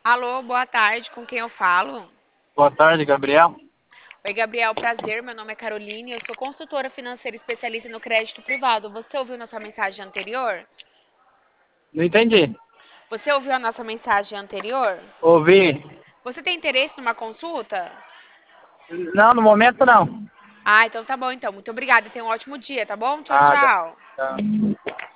Alô, boa tarde, com quem eu falo? Boa tarde, Gabriel. Oi, Gabriel, prazer. Meu nome é Caroline, eu sou consultora financeira especialista no crédito privado. Você ouviu nossa mensagem anterior? Não entendi. Você ouviu a nossa mensagem anterior? Ouvi. Você tem interesse numa consulta? Não, no momento não. Ah, então tá bom então. Muito obrigada e tenha um ótimo dia, tá bom? Tchau, Nada. tchau. Tá.